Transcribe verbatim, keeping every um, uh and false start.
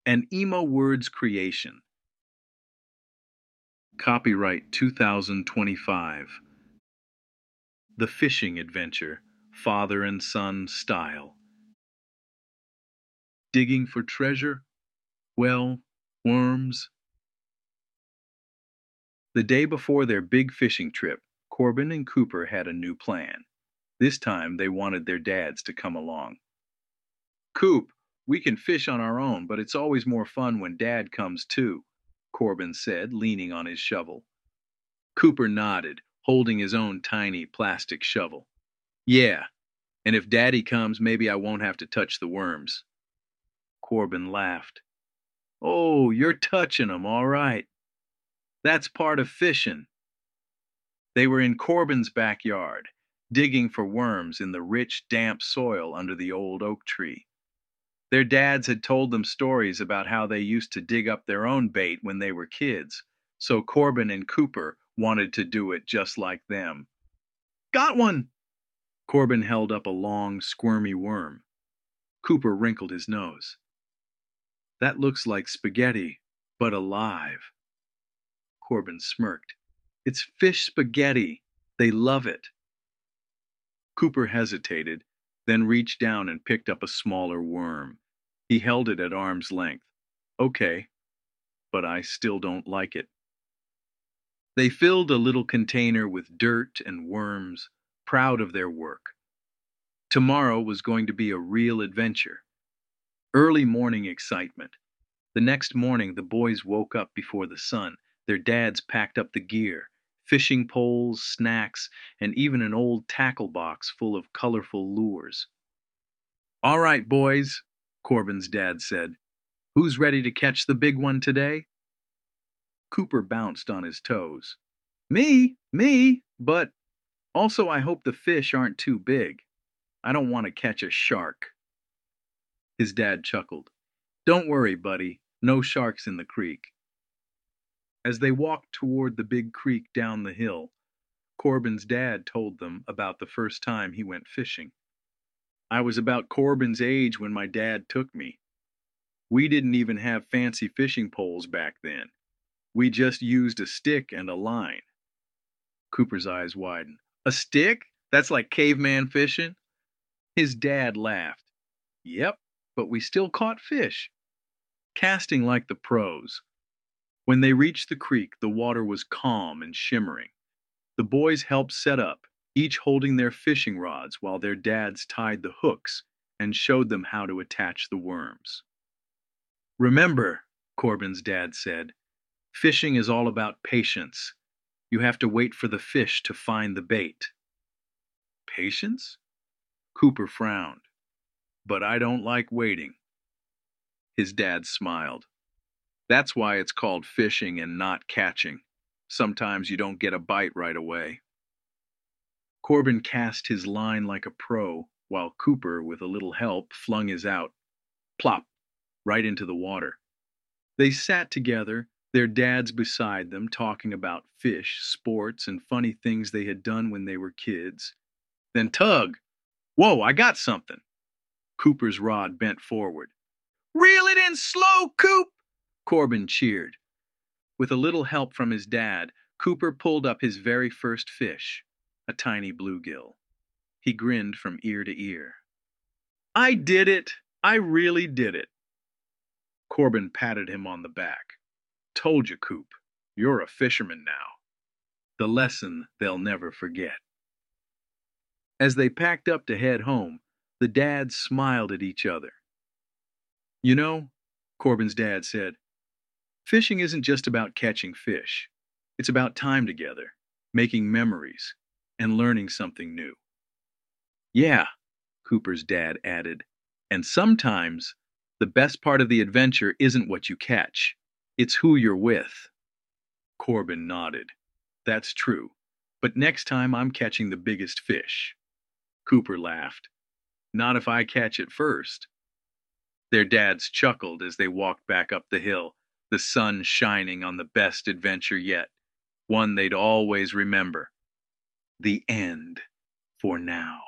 An Emo Words creation. Copyright two thousand twenty-five. The Fishing Adventure, Father and Son Style. Digging for treasure? Well, worms. The day before their big fishing trip, Corbin and Cooper had a new plan. This time they wanted their dads to come along. "Coop, we can fish on our own, but it's always more fun when Dad comes too," Corbin said, leaning on his shovel. Cooper nodded, holding his own tiny plastic shovel. "Yeah, and if Daddy comes, maybe I won't have to touch the worms." Corbin laughed. "Oh, you're touching 'em, all right. That's part of fishing." They were in Corbin's backyard, digging for worms in the rich, damp soil under the old oak tree. Their dads had told them stories about how they used to dig up their own bait when they were kids, so Corbin and Cooper wanted to do it just like them. "Got one!" Corbin held up a long, squirmy worm. Cooper wrinkled his nose. "That looks like spaghetti, but alive." Corbin smirked. "It's fish spaghetti. They love it." Cooper hesitated, then reached down and picked up a smaller worm. He held it at arm's length. "Okay, but I still don't like it." They filled a little container with dirt and worms, proud of their work. Tomorrow was going to be a real adventure. Early morning excitement. The next morning the boys woke up before the sun. Their dads packed up the gear, fishing poles, snacks, and even an old tackle box full of colorful lures. "All right, boys," Corbin's dad said. "Who's ready to catch the big one today?" Cooper bounced on his toes. "Me, me, but also I hope the fish aren't too big. I don't want to catch a shark." His dad chuckled. "Don't worry, buddy. No sharks in the creek." As they walked toward the big creek down the hill, Corbin's dad told them about the first time he went fishing. "I was about Corbin's age when my dad took me. We didn't even have fancy fishing poles back then. We just used a stick and a line." Cooper's eyes widened. "A stick? That's like caveman fishing?" His dad laughed. "Yep, but we still caught fish. Casting like the pros." When they reached the creek, the water was calm and shimmering. The boys helped set up, each holding their fishing rods while their dads tied the hooks and showed them how to attach the worms. "Remember," Corbin's dad said, "fishing is all about patience. You have to wait for the fish to find the bait." "Patience?" Cooper frowned. "But I don't like waiting." His dad smiled. "That's why it's called fishing and not catching. Sometimes you don't get a bite right away." Corbin cast his line like a pro, while Cooper, with a little help, flung his out. Plop! Right into the water. They sat together, their dads beside them, talking about fish, sports, and funny things they had done when they were kids. Then tug! "Whoa, I got something!" Cooper's rod bent forward. "Reel it in slow, Coop!" Corbin cheered. With a little help from his dad, Cooper pulled up his very first fish, a tiny bluegill. He grinned from ear to ear. "I did it! I really did it!" Corbin patted him on the back. "Told you, Coop. You're a fisherman now." The lesson they'll never forget. As they packed up to head home, the dads smiled at each other. "You know," Corbin's dad said, "fishing isn't just about catching fish. It's about time together, making memories, and learning something new." "Yeah," Cooper's dad added, "and sometimes the best part of the adventure isn't what you catch. It's who you're with." Corbin nodded. "That's true. But next time I'm catching the biggest fish." Cooper laughed. "Not if I catch it first." Their dads chuckled as they walked back up the hill, the sun shining on the best adventure yet, one they'd always remember. The end, for now.